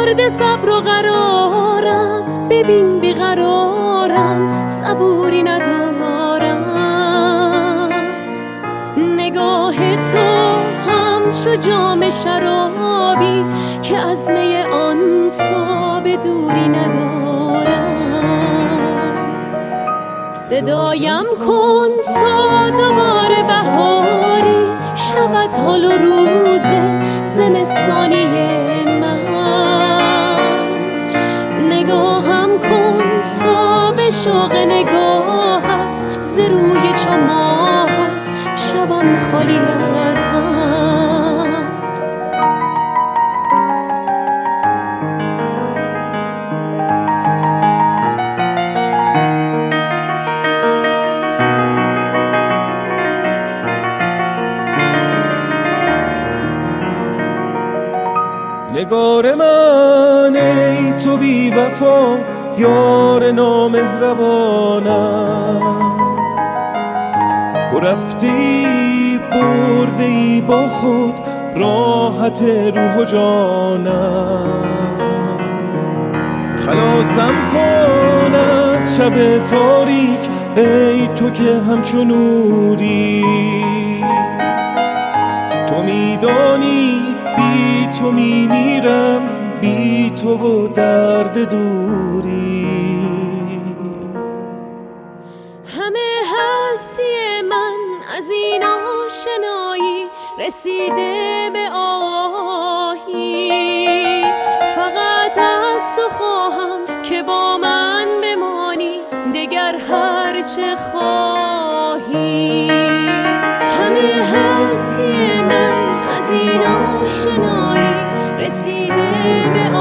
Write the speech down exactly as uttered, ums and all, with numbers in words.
مرد صبر و قرارم، ببین بیقرارم، صبوری ندارم. نگاه تو همچو جام شرابی که از می آن تا به دوری ندارم. صدایم کن تا دوباره بهاری شود حال و روز زمستانی من. نگاهم کن تا به شوق نگاهت ز روی چو ماهت شبم خالی از غم. نگار من ای تو بی وفا، یار نامهربانم. تو رفتی برده ای با خود راحت روح و جانم. خلاصم کن از شب تاریک ای تو که همچون نوری. تو میدانی بی تو میمیرم، بی تو و درد دوری. همه هستی من از این آشنایی رسیده به آهی. فقط از تو خواهم که با من بمانی دگر هر چه خواهی. همه هستی من از این آشنایی رسیده به